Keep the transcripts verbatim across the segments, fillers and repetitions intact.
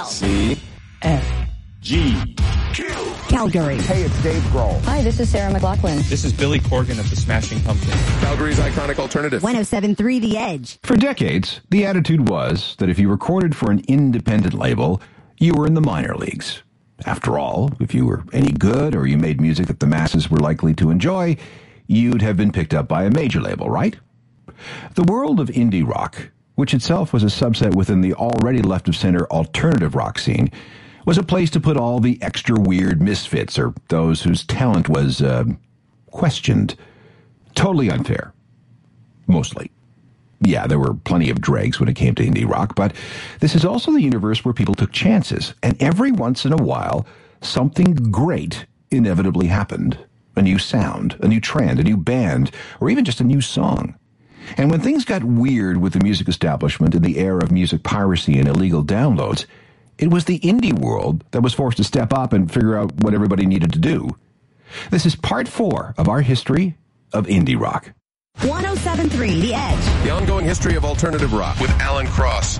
Seattle. C. F. G. Q. Calgary. Hey, it's Dave Grohl. Hi, this is Sarah McLachlan. This is Billy Corgan of the Smashing Pumpkins. Calgary's iconic alternative. one oh seven point three The Edge. For decades, the attitude was that if you recorded for an independent label, you were in the minor leagues. After all, if you were any good or you made music that the masses were likely to enjoy, you'd have been picked up by a major label, right? The world of indie rock, which itself was a subset within the already left-of-center alternative rock scene, was a place to put all the extra weird misfits or those whose talent was, uh, questioned. Totally unfair. Mostly. Yeah, there were plenty of dregs when it came to indie rock, but this is also the universe where people took chances, and every once in a while, something great inevitably happened. A new sound, a new trend, a new band, or even just a new song. And when things got weird with the music establishment in the era of music piracy and illegal downloads, it was the indie world that was forced to step up and figure out what everybody needed to do. This is part four of our history of indie rock. one oh seven point three The Edge. The ongoing history of alternative rock with Alan Cross.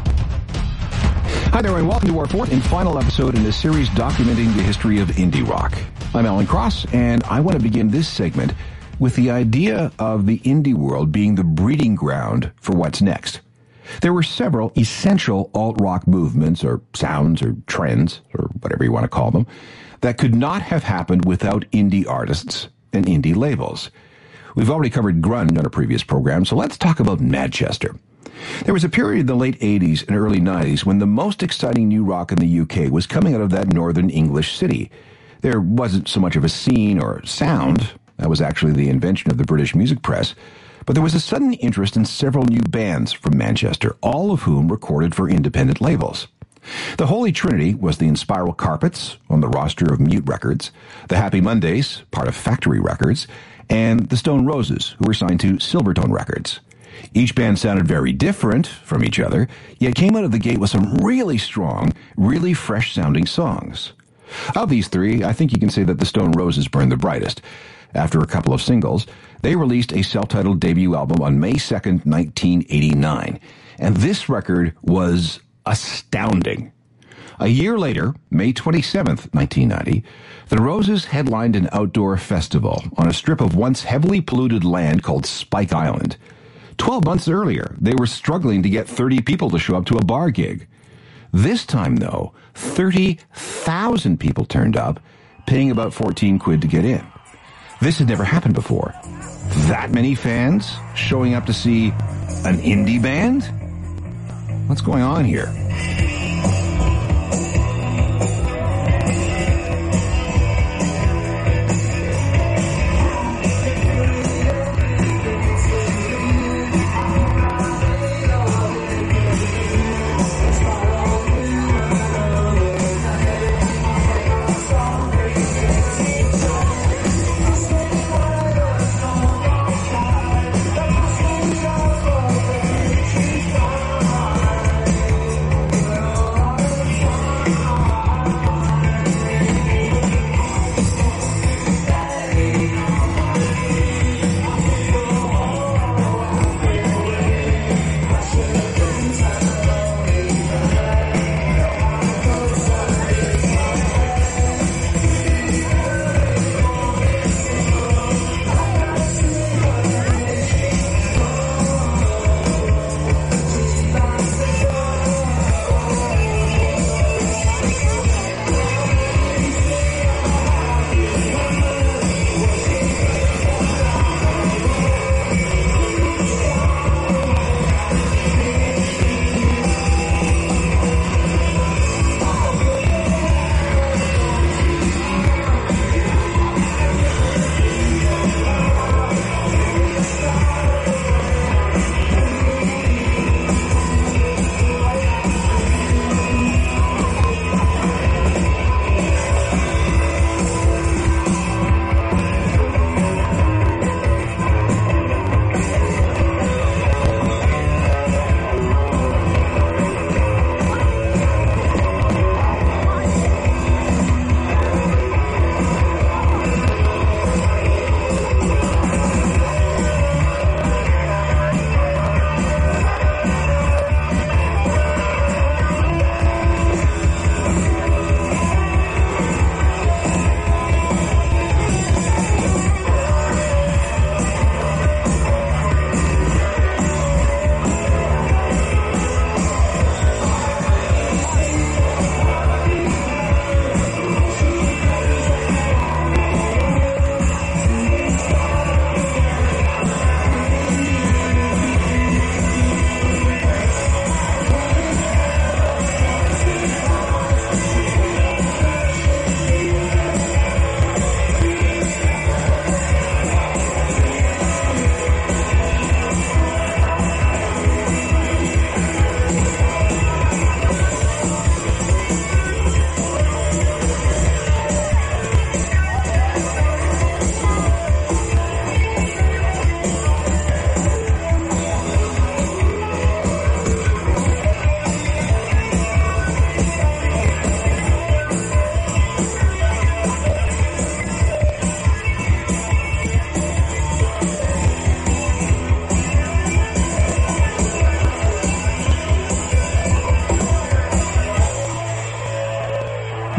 Hi there, and welcome to our fourth and final episode in this series documenting the history of indie rock. I'm Alan Cross, and I want to begin this segment with the idea of the indie world being the breeding ground for what's next. There were several essential alt-rock movements, or sounds, or trends, or whatever you want to call them, that could not have happened without indie artists and indie labels. We've already covered grunge on a previous program, so let's talk about Manchester. There was a period in the late eighties and early nineties when the most exciting new rock in the U K was coming out of that northern English city. There wasn't so much of a scene or sound. That was actually the invention of the British music press. But there was a sudden interest in several new bands from Manchester, all of whom recorded for independent labels. The Holy Trinity was the Inspiral Carpets, on the roster of Mute Records, the Happy Mondays, part of Factory Records, and the Stone Roses, who were signed to Silvertone Records. Each band sounded very different from each other, yet came out of the gate with some really strong, really fresh-sounding songs. Of these three, I think you can say that the Stone Roses burned the brightest. After a couple of singles, they released a self-titled debut album on May second, nineteen eighty-nine, and this record was astounding. A year later, May twenty-seventh, nineteen ninety, the Roses headlined an outdoor festival on a strip of once heavily polluted land called Spike Island. Twelve months earlier, they were struggling to get thirty people to show up to a bar gig. This time, though, thirty thousand people turned up, paying about fourteen quid to get in. This had never happened before. That many fans showing up to see an indie band? What's going on here?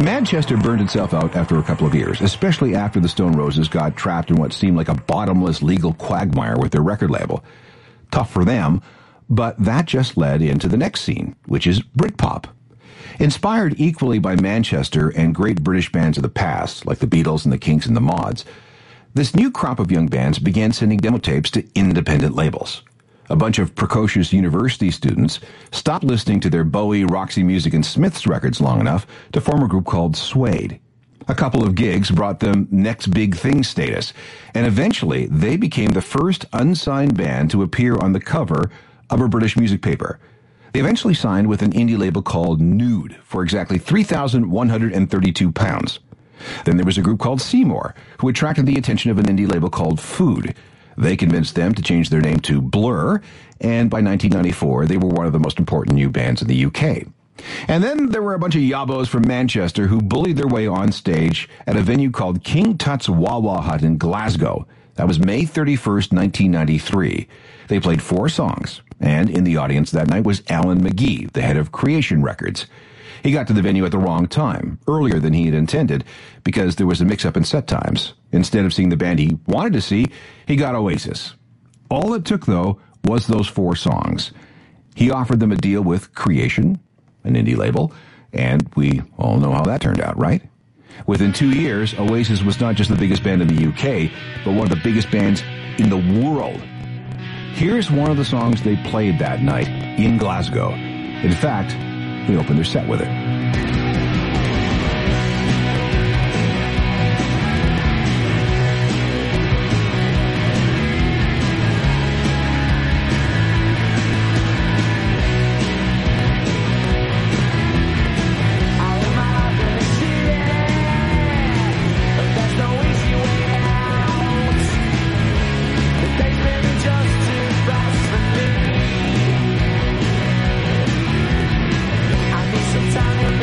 Manchester burned itself out after a couple of years, especially after the Stone Roses got trapped in what seemed like a bottomless legal quagmire with their record label. Tough for them, but that just led into the next scene, which is Britpop. Inspired equally by Manchester and great British bands of the past, like the Beatles and the Kinks and the Mods, this new crop of young bands began sending demo tapes to independent labels. A bunch of precocious university students stopped listening to their Bowie, Roxy Music, and Smiths records long enough to form a group called Suede. A couple of gigs brought them next big thing status, and eventually they became the first unsigned band to appear on the cover of a British music paper. They eventually signed with an indie label called Nude for exactly three thousand one hundred thirty-two pounds. Then there was a group called Seymour, who attracted the attention of an indie label called Food. They convinced them to change their name to Blur, and by nineteen ninety-four, they were one of the most important new bands in the U K. And then there were a bunch of yabos from Manchester who bullied their way on stage at a venue called King Tut's Wah Wah Hut in Glasgow. That was May thirty-first, nineteen ninety-three. They played four songs, and in the audience that night was Alan McGee, the head of Creation Records. He got to the venue at the wrong time, earlier than he had intended, because there was a mix-up in set times. Instead of seeing the band he wanted to see, he got Oasis. All it took, though, was those four songs. He offered them a deal with Creation, an indie label, and we all know how that turned out, right? Within two years, Oasis was not just the biggest band in the U K, but one of the biggest bands in the world. Here's one of the songs they played that night in Glasgow. In fact, they opened their set with it. Time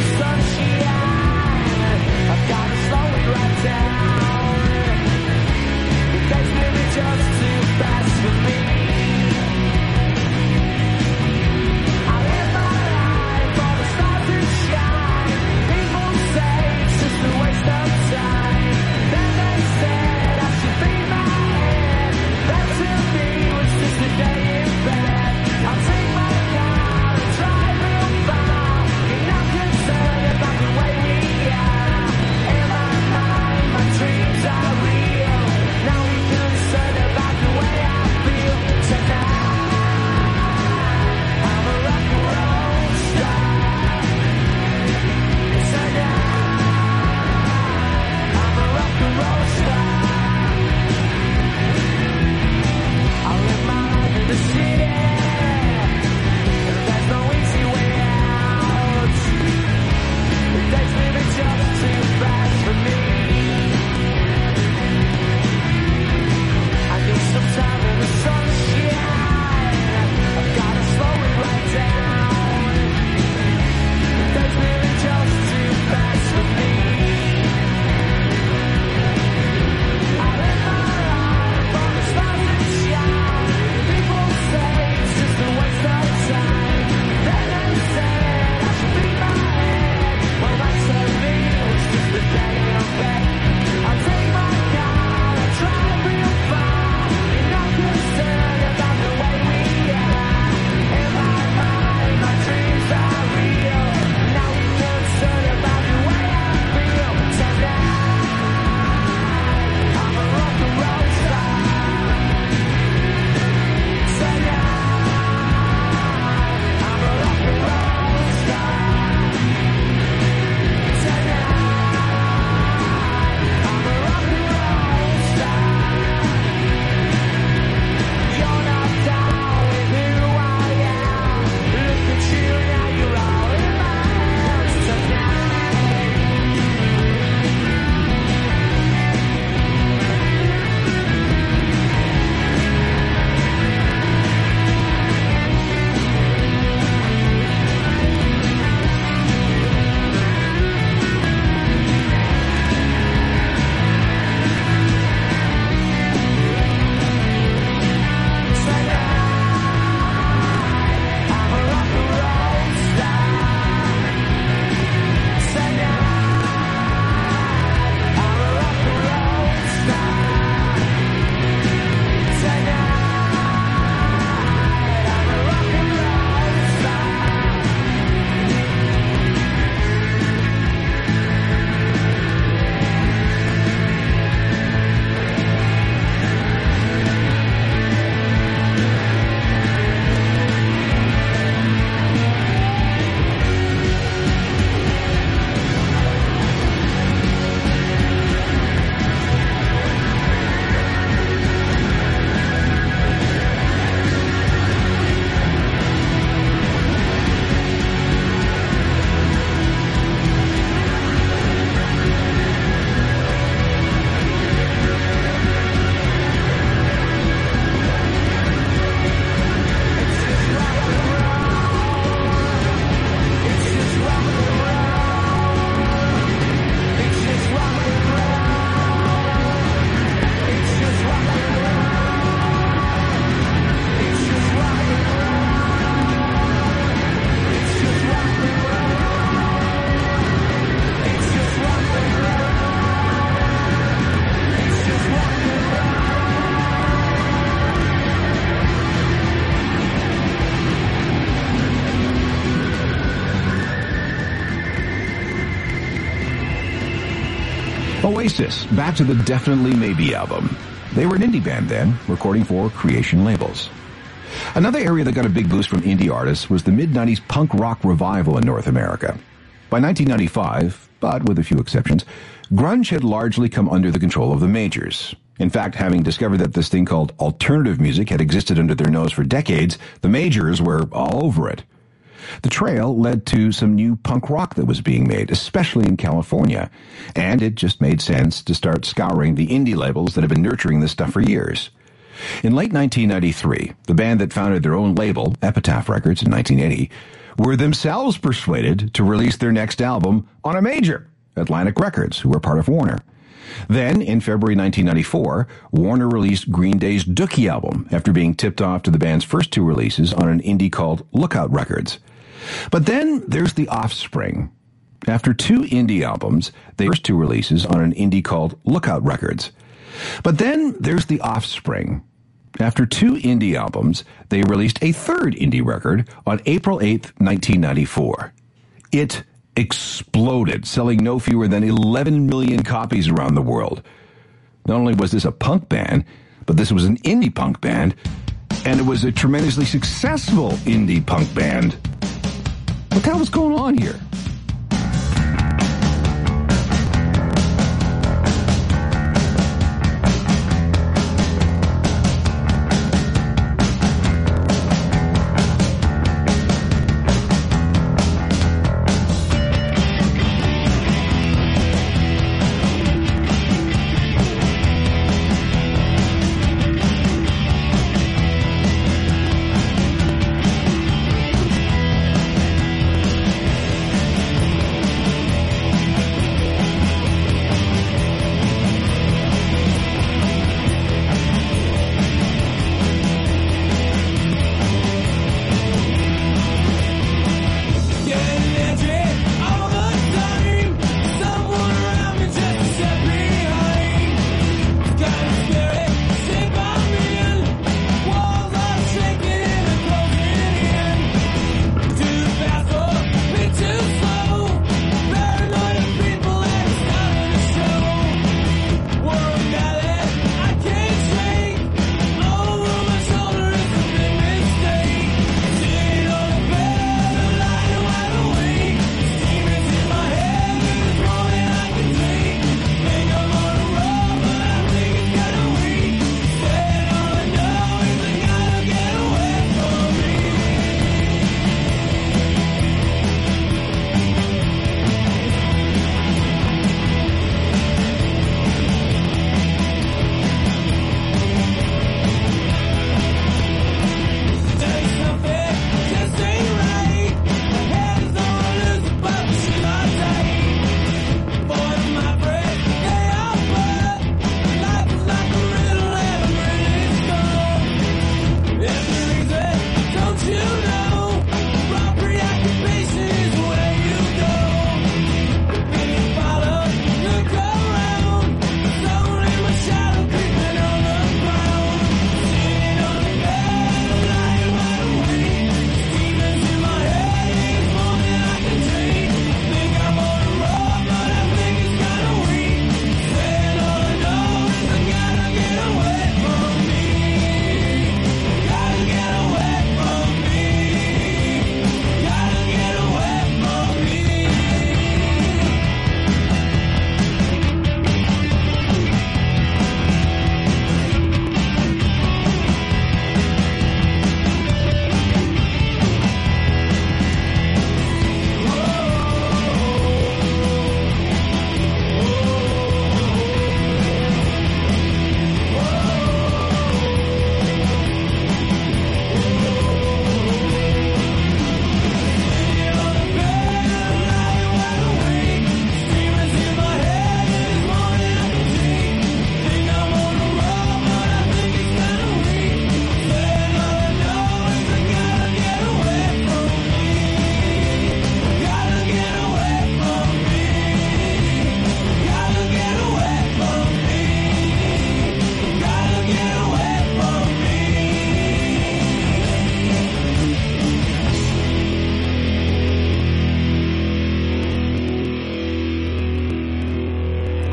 Oasis, back to the Definitely Maybe album. They were an indie band then, recording for Creation Labels. Another area that got a big boost from indie artists was the mid nineties punk rock revival in North America. By nineteen ninety-five, but with a few exceptions, grunge had largely come under the control of the majors. In fact, having discovered that this thing called alternative music had existed under their nose for decades, the majors were all over it. The trail led to some new punk rock that was being made, especially in California, and it just made sense to start scouring the indie labels that have been nurturing this stuff for years. In late nineteen ninety-three, the band that founded their own label, Epitaph Records, in nineteen eighty, were themselves persuaded to release their next album on a major, Atlantic Records, who were part of Warner. Then, in February nineteen ninety-four, Warner released Green Day's Dookie album after being tipped off to the band's first two releases on an indie called Lookout Records. But then there's The Offspring. After two indie albums, they first two releases on an indie called Lookout Records. But then there's The Offspring. After two indie albums, they released a third indie record on April eighth, nineteen ninety-four. It exploded, selling no fewer than eleven million copies around the world. Not only was this a punk band, but this was an indie punk band, and it was a tremendously successful indie punk band. What the hell was going on here?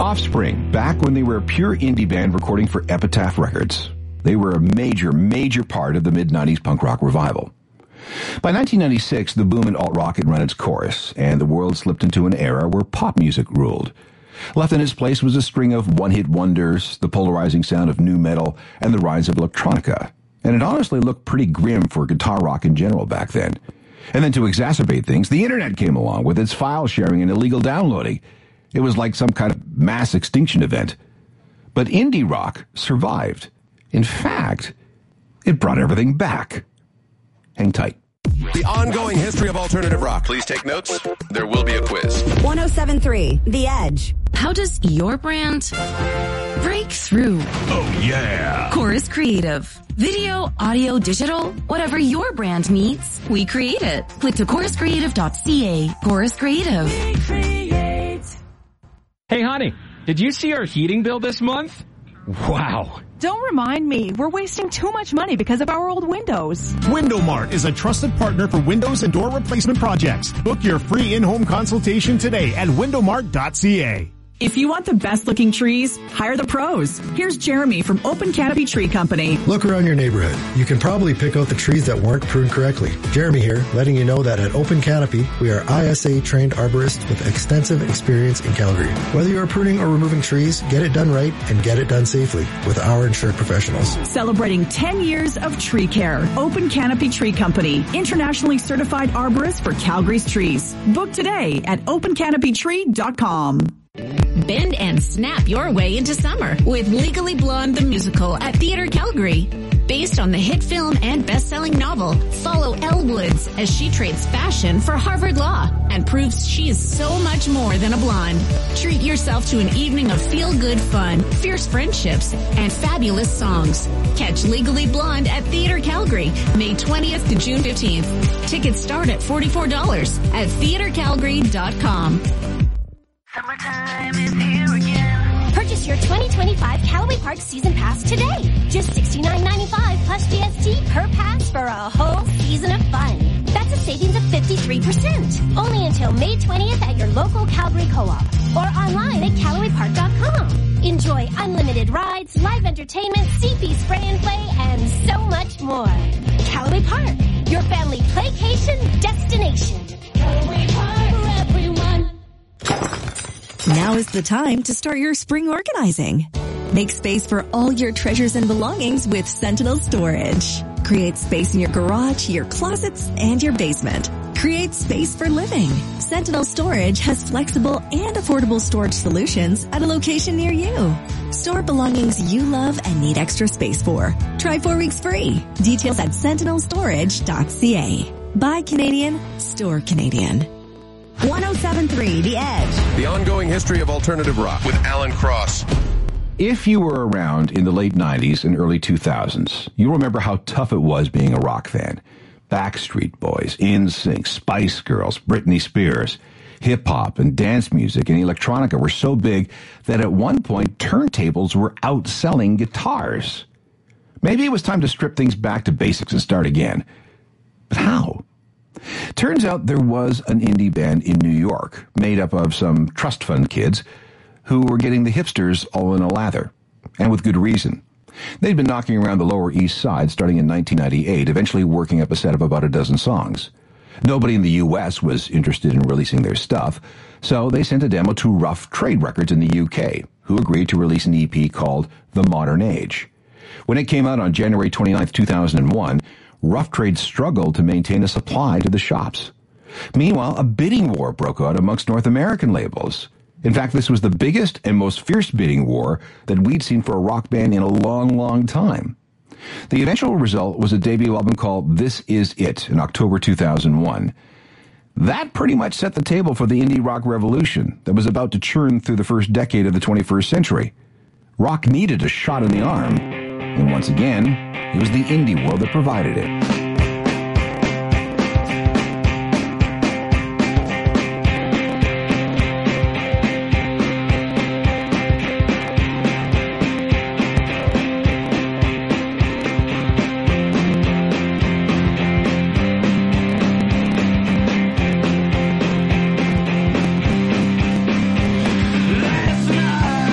Offspring, back when they were a pure indie band recording for Epitaph Records. They were a major, major part of the mid nineties punk rock revival. By nineteen ninety-six, the boom in alt-rock had run its course, and the world slipped into an era where pop music ruled. Left in its place was a string of one-hit wonders, the polarizing sound of nu metal, and the rise of electronica. And it honestly looked pretty grim for guitar rock in general back then. And then to exacerbate things, the internet came along with its file sharing and illegal downloading. It was like some kind of mass extinction event. But indie rock survived. In fact, it brought everything back. Hang tight. The ongoing history of alternative rock. Please take notes. There will be a quiz. one oh seven point three The Edge. How does your brand break through? Oh, yeah. Chorus Creative. Video, audio, digital, whatever your brand needs, we create it. Click to chorus creative dot c a. Chorus Creative. Hey, honey, did you see our heating bill this month? Wow. Don't remind me. We're wasting too much money because of our old windows. WindowMart is a trusted partner for windows and door replacement projects. Book your free in-home consultation today at window mart dot c a. If you want the best looking trees, hire the pros. Here's Jeremy from Open Canopy Tree Company. Look around your neighborhood. You can probably pick out the trees that weren't pruned correctly. Jeremy here, letting you know that at Open Canopy, we are I S A trained arborists with extensive experience in Calgary. Whether you're pruning or removing trees, get it done right and get it done safely with our insured professionals. Celebrating ten years of tree care. Open Canopy Tree Company, internationally certified arborist for Calgary's trees. Book today at open canopy tree dot com. Bend and snap your way into summer with Legally Blonde the Musical at Theatre Calgary. Based on the hit film and best-selling novel, follow Elle Woods as she trades fashion for Harvard Law and proves she is so much more than a blonde. Treat yourself to an evening of feel-good fun, fierce friendships, and fabulous songs. Catch Legally Blonde at Theatre Calgary, May twentieth to June fifteenth. Tickets start at forty-four dollars at theatre calgary dot com. Summertime is here again. Purchase your twenty twenty-five Callaway Park Season Pass today. Just sixty-nine ninety-five plus G S T per pass for a whole season of fun. That's a savings of fifty-three percent. Only until May twentieth at your local Calgary Co-op or online at callaway park dot com. Enjoy unlimited rides, live entertainment, C P spray and play, and so much more. Callaway Park, your family playcation destination. Callaway Park for everyone. Now is the time to start your spring organizing. Make space for all your treasures and belongings with Sentinel Storage. Create space in your garage, your closets, and your basement. Create space for living. Sentinel Storage has flexible and affordable storage solutions at a location near you. Store belongings you love and need extra space for. Try four weeks free. Details at sentinel storage dot c a. Buy Canadian, store Canadian. one oh seven point three The Edge. The ongoing history of alternative rock with Alan Cross. If you were around in the late nineties and early two thousands, you remember how tough it was being a rock fan. Backstreet Boys, N Sync, Spice Girls, Britney Spears, hip-hop and dance music and electronica were so big that at one point turntables were outselling guitars. Maybe it was time to strip things back to basics and start again. But how? Turns out there was an indie band in New York made up of some trust fund kids who were getting the hipsters all in a lather, and with good reason. They'd been knocking around the Lower East Side starting in nineteen ninety-eight, eventually working up a set of about a dozen songs. Nobody in the U S was interested in releasing their stuff, so they sent a demo to Rough Trade Records in the U K, who agreed to release an E P called The Modern Age. When it came out on January twenty-ninth, two thousand one, Rough Trade struggled to maintain a supply to the shops. Meanwhile, a bidding war broke out amongst North American labels. In fact, this was the biggest and most fierce bidding war that we'd seen for a rock band in a long, long time. The eventual result was a debut album called This Is It in October two thousand one. That pretty much set the table for the indie rock revolution that was about to churn through the first decade of the twenty-first century. Rock needed a shot in the arm, and once again, it was the indie world that provided it. Last night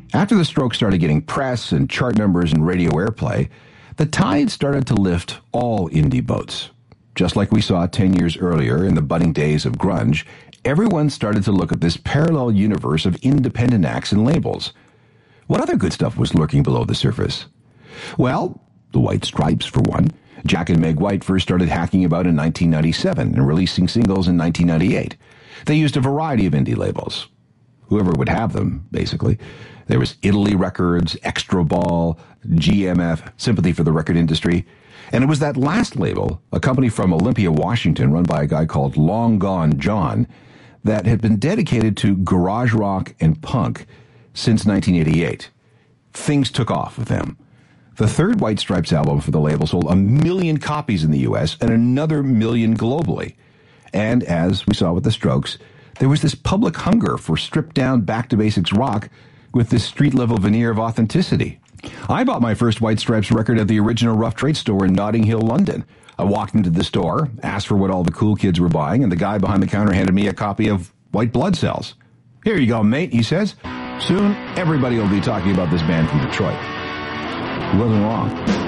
After the Strokes started getting press and chart numbers and radio airplay, the tide started to lift all indie boats. Just like we saw ten years earlier in the budding days of grunge, everyone started to look at this parallel universe of independent acts and labels. What other good stuff was lurking below the surface? Well, the White Stripes, for one. Jack and Meg White first started hacking about in nineteen ninety-seven and releasing singles in nineteen ninety-eight. They used a variety of indie labels. Whoever would have them, basically. There was Italy Records, Extra Ball, G M F, Sympathy for the Record Industry. And it was that last label, a company from Olympia, Washington, run by a guy called Long Gone John, that had been dedicated to garage rock and punk since nineteen eighty-eight. Things took off with them. The third White Stripes album for the label sold a million copies in the U S and another million globally. And as we saw with the Strokes, there was this public hunger for stripped-down, back-to-basics rock with this street-level veneer of authenticity. I bought my first White Stripes record at the original Rough Trade store in Notting Hill, London. I walked into the store, asked for what all the cool kids were buying, and the guy behind the counter handed me a copy of White Blood Cells. "Here you go, mate," he says. "Soon, everybody will be talking about this band from Detroit." He wasn't wrong.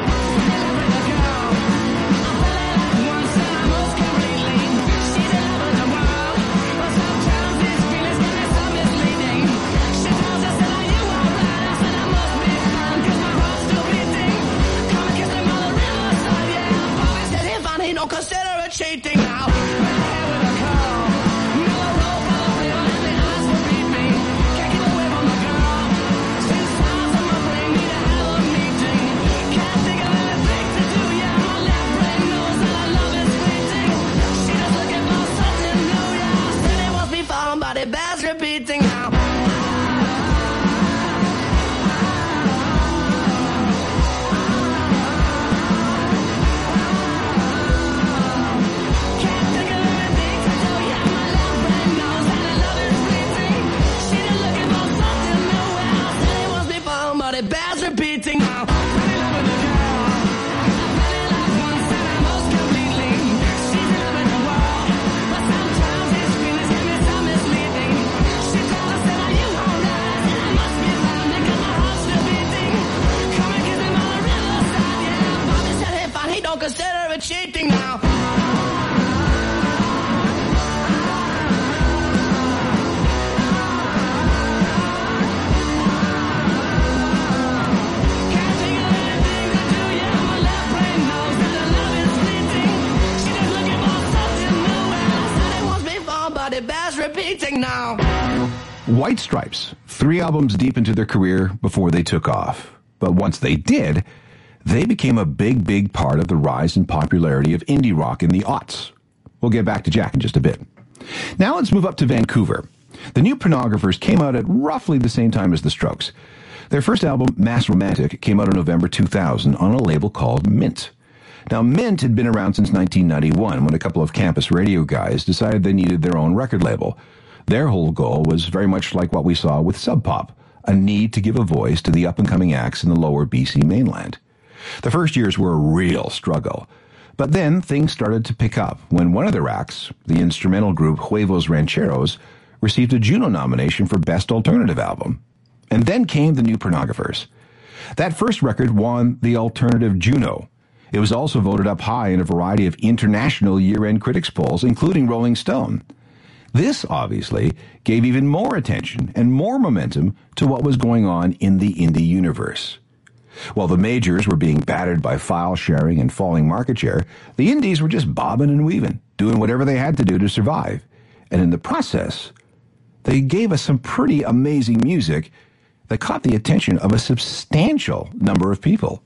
Don't consider it cheating now. Red hair with a curl. Miller rope all over your hand, the eyes will beat me. Can't get away from the girl. Two sides of my brain need to have a meeting. Can't think of anything to do, yeah. My left brain knows that I love is fleeting. She just looking for something new, yeah. Said it must be found, but it bears repeating now. It bears repeating now. Really loving the girl. Really like one said I most completely. She's loving the world. But sometimes these feelings give me some misleading. She told us that are you alright? And I must be lying because my heart's still beating. Come and kiss me on the riverside, yeah. Bobby said hey fine, he don't consider it cheating now. It bears repeating now. White Stripes, three albums deep into their career before they took off. But once they did, they became a big, big part of the rise in popularity of indie rock in the aughts. We'll get back to Jack in just a bit. Now let's move up to Vancouver. The New Pornographers came out at roughly the same time as the Strokes. Their first album, Mass Romantic, came out in November two thousand on a label called Mint. Now, Mint had been around since nineteen ninety-one when a couple of campus radio guys decided they needed their own record label. Their whole goal was very much like what we saw with Sub Pop, a need to give a voice to the up-and-coming acts in the lower B C mainland. The first years were a real struggle. But then things started to pick up when one of their acts, the instrumental group Huevos Rancheros, received a Juno nomination for Best Alternative Album. And then came the New Pornographers. That first record won the Alternative Juno. It was also voted up high in a variety of international year-end critics polls, including Rolling Stone. This, obviously, gave even more attention and more momentum to what was going on in the indie universe. While the majors were being battered by file sharing and falling market share, the indies were just bobbing and weaving, doing whatever they had to do to survive. And in the process, they gave us some pretty amazing music that caught the attention of a substantial number of people.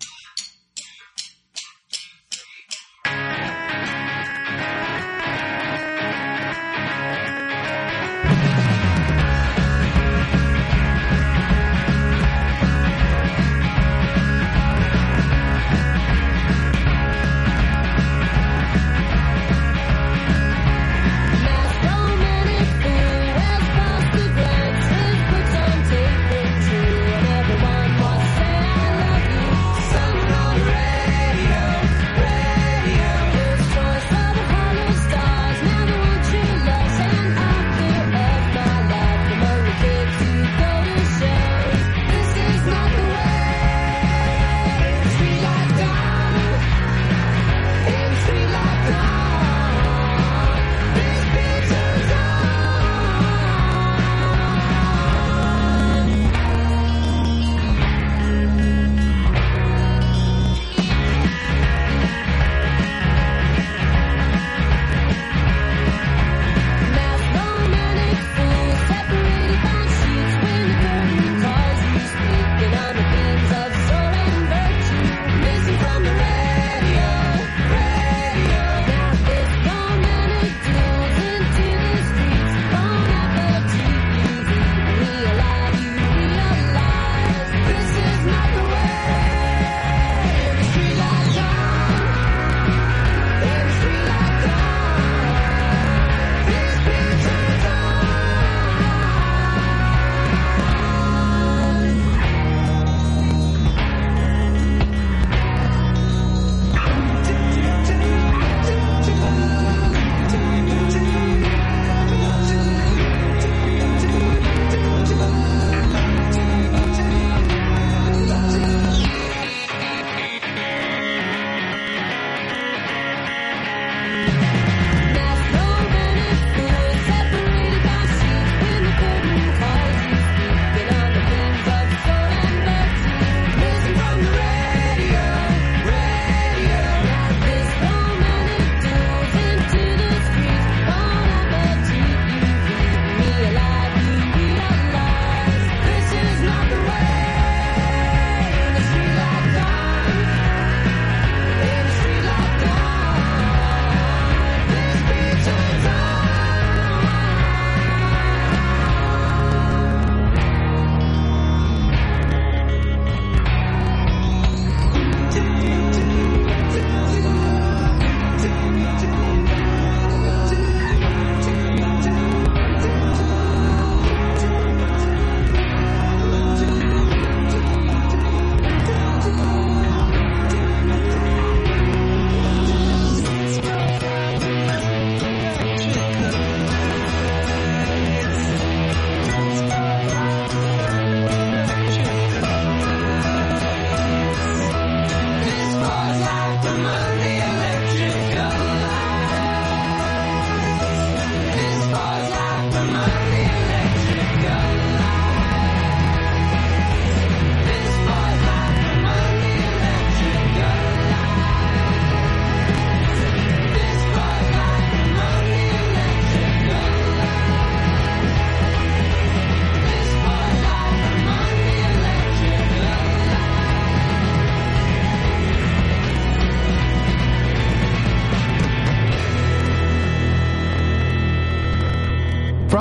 Some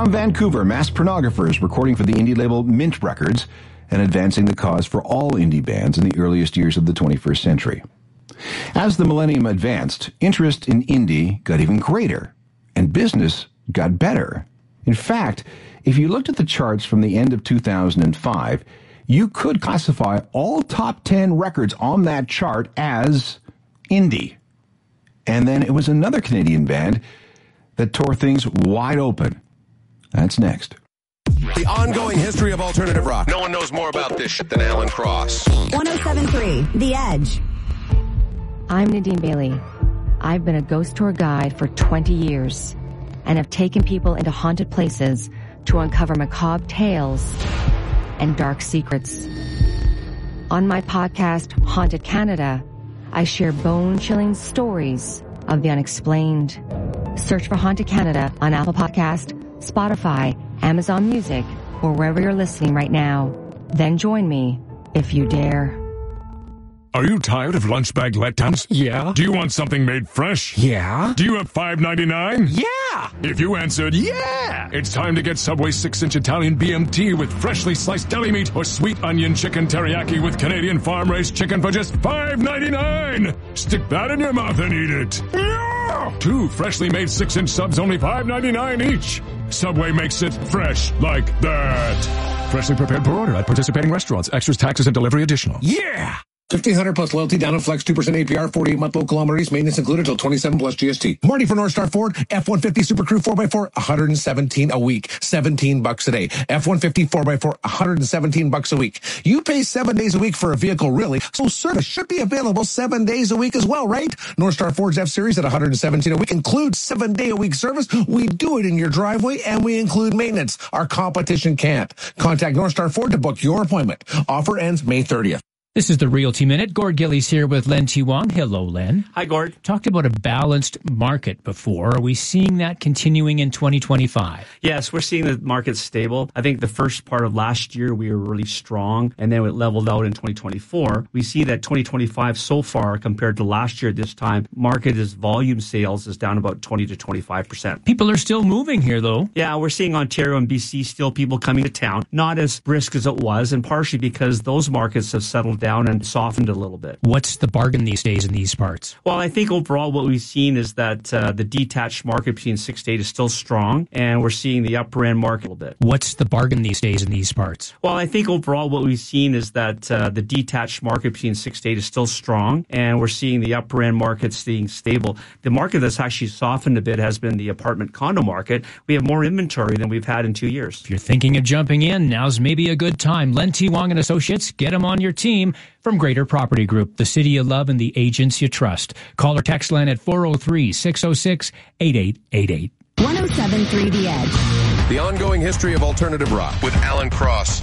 From Vancouver, mass pornographers recording for the indie label Mint Records and advancing the cause for all indie bands in the earliest years of the twenty-first century. As the millennium advanced, interest in indie got even greater, and business got better. In fact, if you looked at the charts from the end of two thousand five, you could classify all top ten records on that chart as indie. And then it was another Canadian band that tore things wide open. That's next. The ongoing history of alternative rock. No one knows more about this shit than Alan Cross. one oh seven point three The Edge. I'm Nadine Bailey. I've been a ghost tour guide for twenty years and have taken people into haunted places to uncover macabre tales and dark secrets. On my podcast, Haunted Canada, I share bone-chilling stories of the unexplained. Search for Haunted Canada on Apple Podcast, Spotify, Amazon Music, or wherever you're listening right now. Then join me, if you dare. Are you tired of lunch bag letdowns? Yeah. Do you want something made fresh? Yeah. Do you have five ninety-nine? Yeah. If you answered yeah, it's time to get Subway six inch Italian B M T with freshly sliced deli meat or sweet onion chicken teriyaki with Canadian farm-raised chicken for just five ninety-nine. Stick that in your mouth and eat it. Yeah. Two freshly made six inch subs, only five ninety-nine each. Subway makes it fresh like that. Freshly prepared per order at participating restaurants. Extras, taxes, and delivery additional. Yeah. fifteen hundred plus loyalty, down on flex, two percent A P R, forty-eight month low kilometers, maintenance included till twenty-seven plus G S T. Marty for North Star Ford, F one fifty Super Crew four by four, one hundred seventeen a week, seventeen bucks a day. F one fifty four by four, one hundred seventeen bucks a week. You pay seven days a week for a vehicle, really, so service should be available seven days a week as well, right? North Star Ford's F-Series at one hundred seventeen a week includes seven day a week service. We do it in your driveway, and we include maintenance. Our competition can't. Contact North Star Ford to book your appointment. Offer ends May thirtieth. This is the Realty Minute. Gord Gillies here with Len T. Wong. Hello, Len. Hi, Gord. Talked about a balanced market before. Are we seeing that continuing in twenty twenty-five? Yes, we're seeing the market stable. I think the first part of last year we were really strong, and then it leveled out in twenty twenty-four. We see that twenty twenty-five so far compared to last year at this time, market is volume sales is down about twenty to twenty-five percent. People are still moving here, though. Yeah, we're seeing Ontario and B C still people coming to town. Not as brisk as it was, and partially because those markets have settled down down and softened a little bit. What's the bargain these days in these parts? Well, I think overall what we've seen is that uh, the detached market between six to eight is still strong, and we're seeing the upper end market a little bit. What's the bargain these days in these parts? Well, I think overall what we've seen is that uh, the detached market between six to eight is still strong, and we're seeing the upper end market staying stable. The market that's actually softened a bit has been the apartment condo market. We have more inventory than we've had in two years. If you're thinking of jumping in, now's maybe a good time. Len T. Wong and Associates, get them on your team. From Greater Property Group, the city you love and the agents you trust. Call or text Len at four oh three, six oh six, eight eight eight eight. one oh seven point three The Edge. The ongoing history of alternative rock with Alan Cross.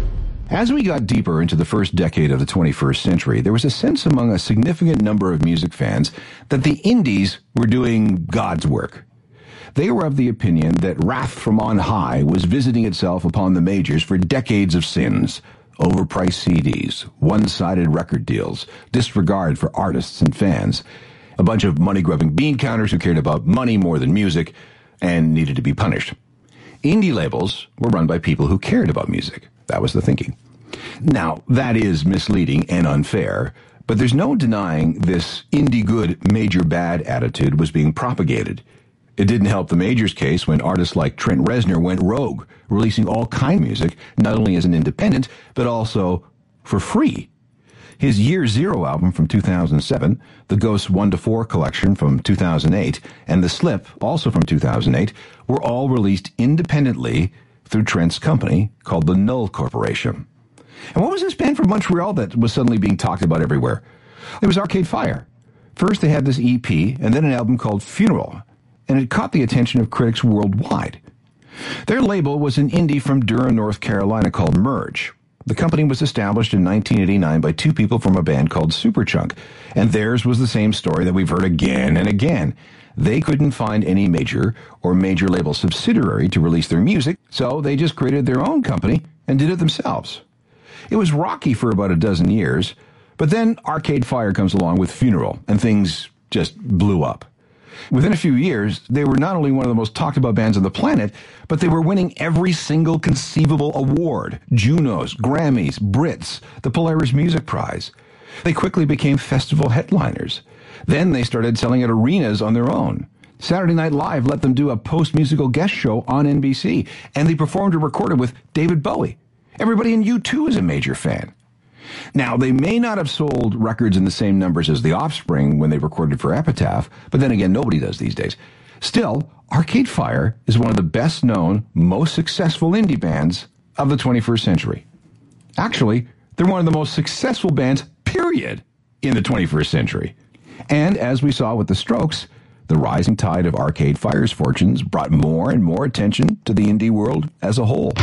As we got deeper into the first decade of the twenty-first century, there was a sense among a significant number of music fans that the indies were doing God's work. They were of the opinion that wrath from on high was visiting itself upon the majors for decades of sins. Overpriced C Ds, one-sided record deals, disregard for artists and fans, a bunch of money-grubbing bean counters who cared about money more than music and needed to be punished. Indie labels were run by people who cared about music. That was the thinking. Now, that is misleading and unfair, but there's no denying this indie good, major bad attitude was being propagated. It didn't help the majors' case when artists like Trent Reznor went rogue, releasing all kind of music, not only as an independent, but also for free. His Year Zero album from two thousand seven, the Ghosts one to four collection from two thousand eight, and The Slip, also from two thousand eight, were all released independently through Trent's company called the Null Corporation. And what was this band from Montreal that was suddenly being talked about everywhere? It was Arcade Fire. First they had this E P, and then an album called Funeral, and it caught the attention of critics worldwide. Their label was an indie from Durham, North Carolina called Merge. The company was established in nineteen eighty-nine by two people from a band called Superchunk, and theirs was the same story that we've heard again and again. They couldn't find any major or major label subsidiary to release their music, so they just created their own company and did it themselves. It was rocky for about a dozen years, but then Arcade Fire comes along with Funeral, and things just blew up. Within a few years, they were not only one of the most talked about bands on the planet, but they were winning every single conceivable award. Junos, Grammys, Brits, the Polaris Music Prize. They quickly became festival headliners. Then they started selling at arenas on their own. Saturday Night Live let them do a post-musical guest show on N B C, and they performed and recorded with David Bowie. Everybody in U two is a major fan. Now, they may not have sold records in the same numbers as The Offspring when they recorded for Epitaph, but then again, nobody does these days. Still, Arcade Fire is one of the best-known, most successful indie bands of the twenty-first century. Actually, they're one of the most successful bands, period, in the twenty-first century. And as we saw with the Strokes, the rising tide of Arcade Fire's fortunes brought more and more attention to the indie world as a whole.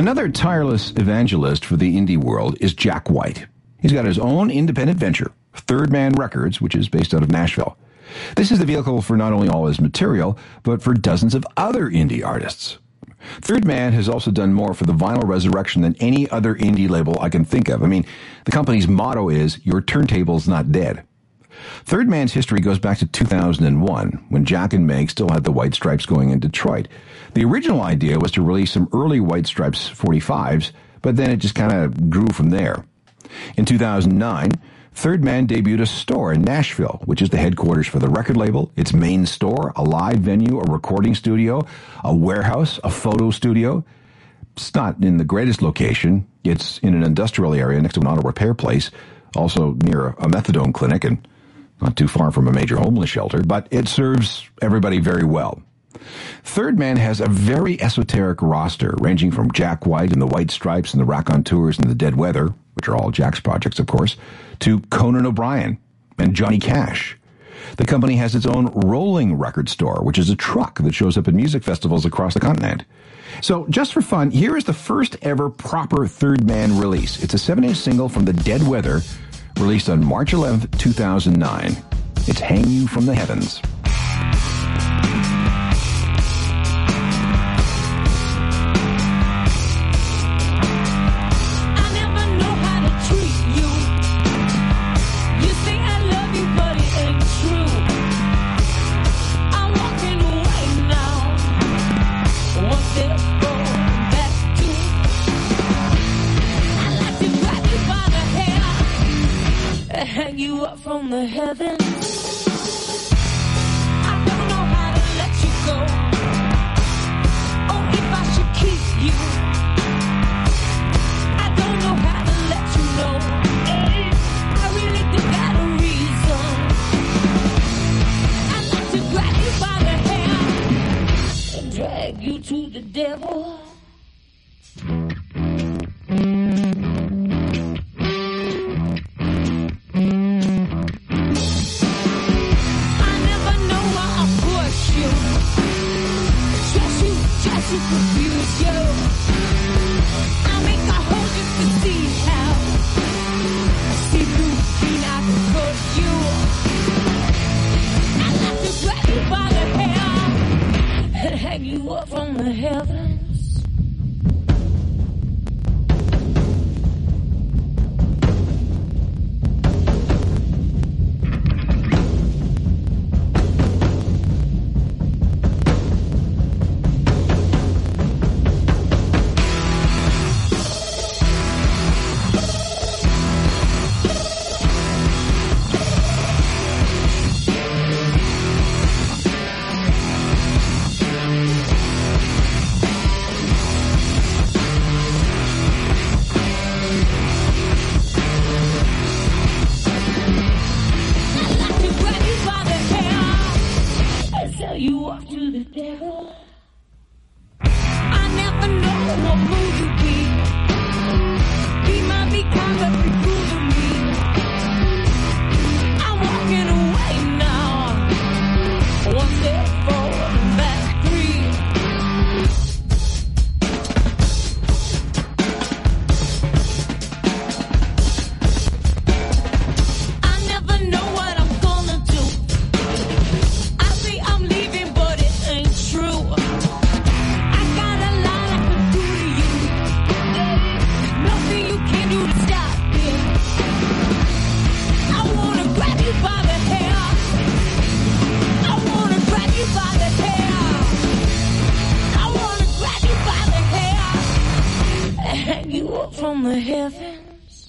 Another tireless evangelist for the indie world is Jack White. He's got his own independent venture, Third Man Records, which is based out of Nashville. This is the vehicle for not only all his material, but for dozens of other indie artists. Third Man has also done more for the vinyl resurrection than any other indie label I can think of. I mean, the company's motto is, your turntable's not dead. Third Man's history goes back to two thousand one, when Jack and Meg still had the White Stripes going in Detroit. The original idea was to release some early White Stripes forty-fives, but then it just kind of grew from there. In two thousand nine, Third Man debuted a store in Nashville, which is the headquarters for the record label, its main store, a live venue, a recording studio, a warehouse, a photo studio. It's not in the greatest location. It's in an industrial area next to an auto repair place, also near a methadone clinic and not too far from a major homeless shelter, but it serves everybody very well. Third Man has a very esoteric roster, ranging from Jack White and the White Stripes and the Raconteurs and the Dead Weather, which are all Jack's projects, of course, to Conan O'Brien and Johnny Cash. The company has its own rolling record store, which is a truck that shows up at music festivals across the continent. So, just for fun, here is the first ever proper Third Man release. It's a seven-inch single from the Dead Weather, released on March eleventh, two thousand nine. It's Hang You from the Heavens. Hang you up from the heavens. I don't know how to let you go, or if I should keep you. I don't know how to let you know. I really think I got a reason. I'd like to grab you by the hair and drag you to the devil. To confuse you, I make my whole just to see how I see through green, I can cut you. I like to grab you by the hair and hang you up from the heavens. From the heavens.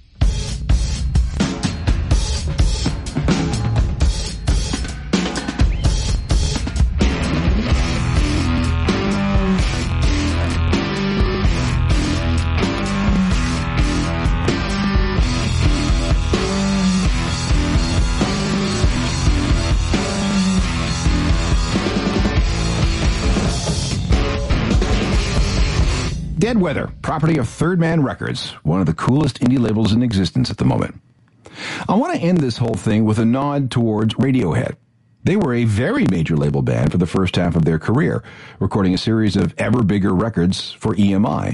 Dead Weather, property of Third Man Records, one of the coolest indie labels in existence at the moment. I want to end this whole thing with a nod towards Radiohead. They were a very major label band for the first half of their career, recording a series of ever bigger records for E M I.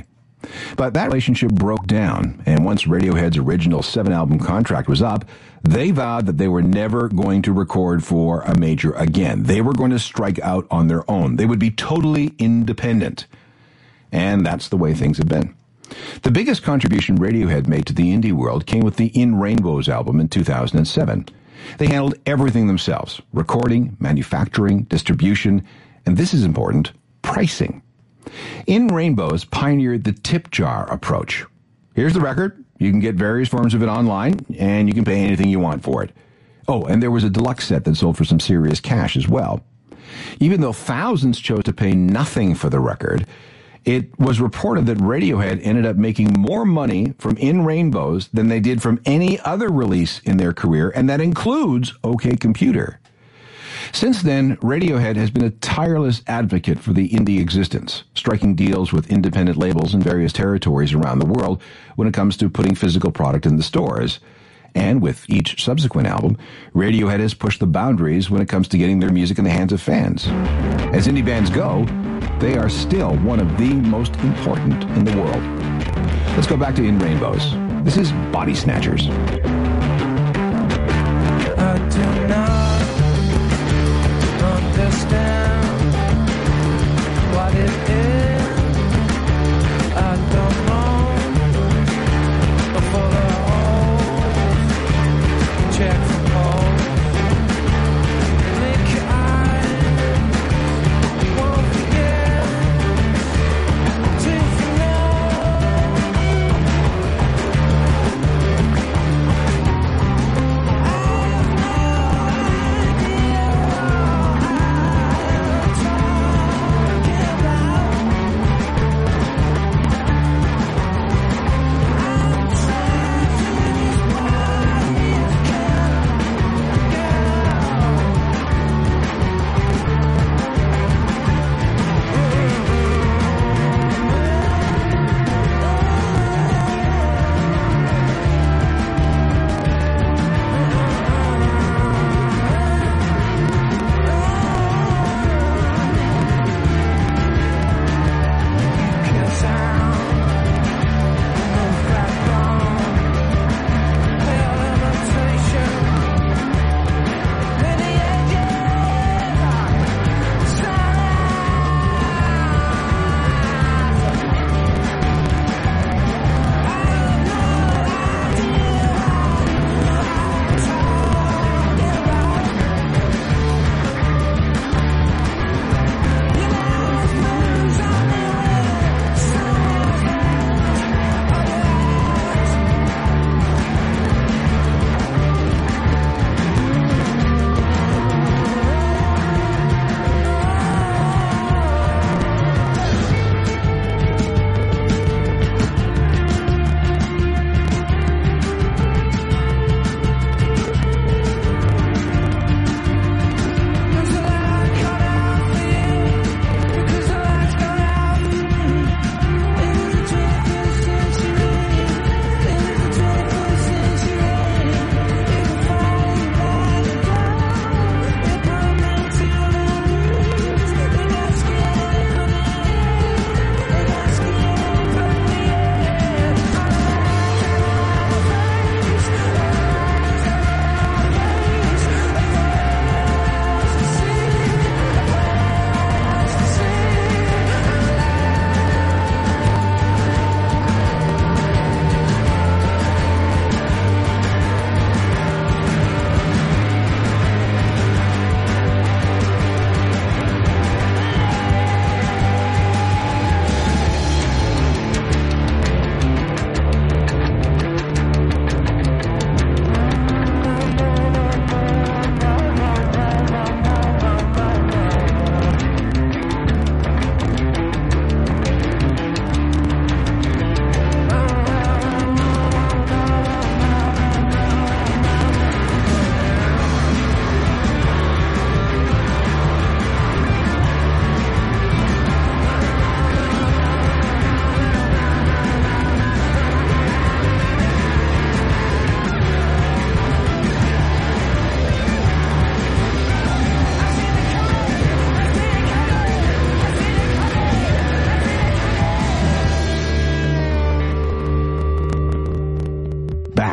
But that relationship broke down, and once Radiohead's original seven-album contract was up, they vowed that they were never going to record for a major again. They were going to strike out on their own. They would be totally independent. And that's the way things have been. The biggest contribution Radiohead made to the indie world came with the In Rainbows album in two thousand seven. They handled everything themselves: recording, manufacturing, distribution, and this is important, pricing. In Rainbows pioneered the tip jar approach. Here's the record. You can get various forms of it online, and you can pay anything you want for it. Oh, and there was a deluxe set that sold for some serious cash as well. Even though thousands chose to pay nothing for the record, it was reported that Radiohead ended up making more money from In Rainbows than they did from any other release in their career, and that includes OK Computer. Since then, Radiohead has been a tireless advocate for the indie existence, striking deals with independent labels in various territories around the world when it comes to putting physical product in the stores. And with each subsequent album, Radiohead has pushed the boundaries when it comes to getting their music in the hands of fans. As indie bands go, they are still one of the most important in the world. Let's go back to In Rainbows. This is Body Snatchers. I do not understand what it is. I don't know for the whole check from home. Blink your eyes, won't forget till you know.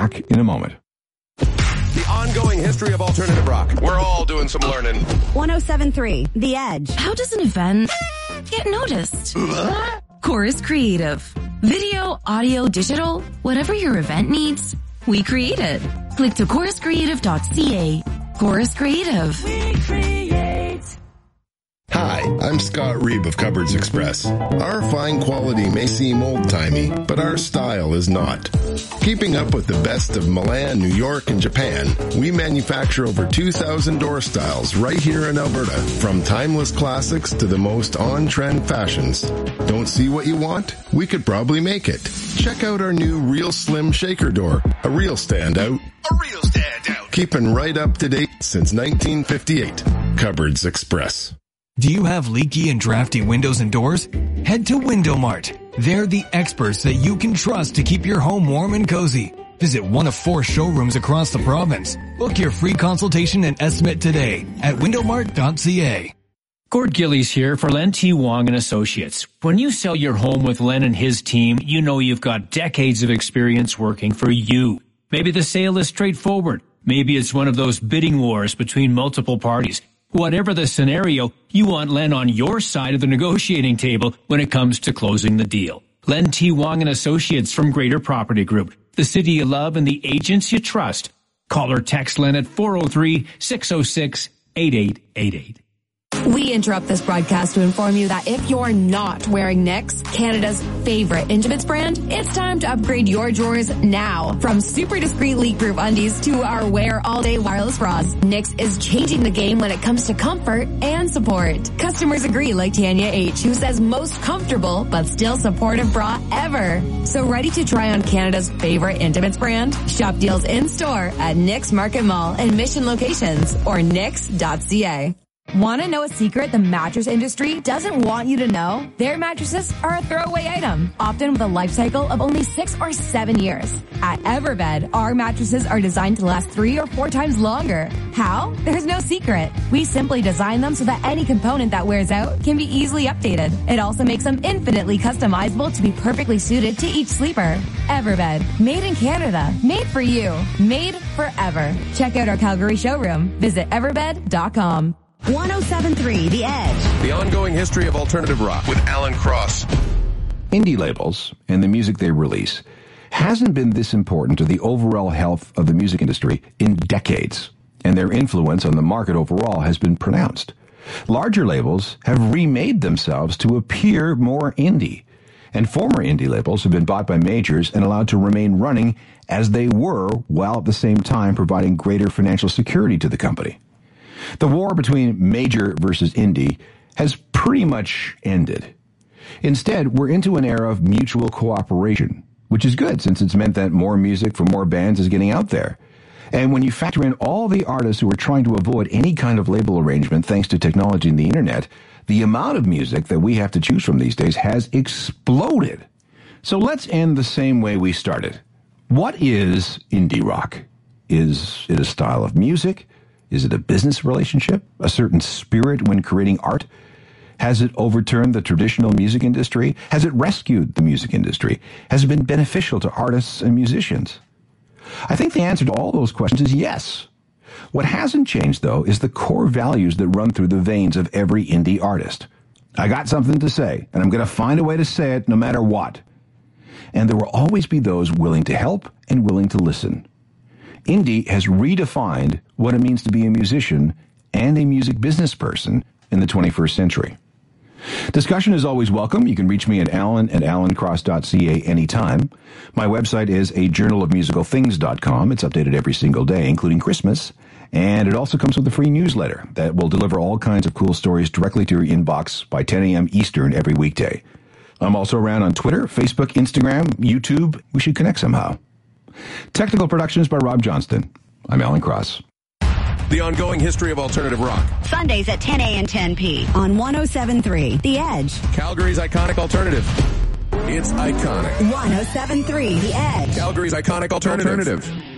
back in a moment. The ongoing history of alternative rock. We're all doing some learning. one oh seven point three The Edge. How does an event get noticed? Chorus Creative. Video, audio, digital, whatever your event needs, we create it. Click to chorus creative dot c a. Chorus Creative. We create. Hi, I'm Scott Reeb of Cupboards Express. Our fine quality may seem old-timey, but our style is not. Keeping up with the best of Milan, New York, and Japan, we manufacture over two thousand door styles right here in Alberta, from timeless classics to the most on-trend fashions. Don't see what you want? We could probably make it. Check out our new Real Slim Shaker Door, a real standout. A real standout. Keeping right up to date since nineteen fifty-eight. Cupboards Express. Do you have leaky and drafty windows and doors? Head to Window Mart. They're the experts that you can trust to keep your home warm and cozy. Visit one of four showrooms across the province. Book your free consultation and estimate today at window mart dot c a. Gord Gillies here for Len T. Wong and Associates. When you sell your home with Len and his team, you know you've got decades of experience working for you. Maybe the sale is straightforward. Maybe it's one of those bidding wars between multiple parties. Whatever the scenario, you want Len on your side of the negotiating table when it comes to closing the deal. Len T. Wong and Associates from Greater Property Group, the city you love and the agents you trust. Call or text Len at four oh three, six oh six, eight eight eight eight. We interrupt this broadcast to inform you that if you're not wearing Knix, Canada's favorite intimates brand, it's time to upgrade your drawers now. From super discreet leak-proof undies to our wear all-day wireless bras, Knix is changing the game when it comes to comfort and support. Customers agree, like Tanya H., who says most comfortable but still supportive bra ever. So ready to try on Canada's favorite intimates brand? Shop deals in-store at Knix Market Mall and Mission locations or knix dot c a. Want to know a secret the mattress industry doesn't want you to know? Their mattresses are a throwaway item, often with a life cycle of only six or seven years. At Everbed, our mattresses are designed to last three or four times longer. How? There's no secret. We simply design them so that any component that wears out can be easily updated. It also makes them infinitely customizable to be perfectly suited to each sleeper. Everbed, made in Canada, made for you, made forever. Check out our Calgary showroom. Visit everbed dot com. one oh seven point three The Edge. The ongoing history of alternative rock with Alan Cross. Indie labels and the music they release hasn't been this important to the overall health of the music industry in decades, and their influence on the market overall has been pronounced. Larger labels have remade themselves to appear more indie, and former indie labels have been bought by majors and allowed to remain running as they were, while at the same time providing greater financial security to the company. The war between major versus indie has pretty much ended. Instead, we're into an era of mutual cooperation, which is good since it's meant that more music from more bands is getting out there. And when you factor in all the artists who are trying to avoid any kind of label arrangement thanks to technology and the internet, the amount of music that we have to choose from these days has exploded. So let's end the same way we started. What is indie rock? Is it a style of music? Is it a business relationship? A certain spirit when creating art? Has it overturned the traditional music industry? Has it rescued the music industry? Has it been beneficial to artists and musicians? I think the answer to all those questions is yes. What hasn't changed, though, is the core values that run through the veins of every indie artist. I got something to say, and I'm going to find a way to say it no matter what. And there will always be those willing to help and willing to listen. Indie has redefined what it means to be a musician and a music business person in the twenty-first century. Discussion is always welcome. You can reach me at alan at alan cross dot c a anytime. My website is a journal of musical things dot com. It's updated every single day, including Christmas. And it also comes with a free newsletter that will deliver all kinds of cool stories directly to your inbox by ten a.m. Eastern every weekday. I'm also around on Twitter, Facebook, Instagram, YouTube. We should connect somehow. Technical productions by Rob Johnston. I'm Alan Cross. The ongoing history of alternative rock. Sundays at ten a and ten p on one oh seven point three The Edge. Calgary's iconic alternative. It's iconic. one oh seven point three The Edge. Calgary's iconic alternative. alternative.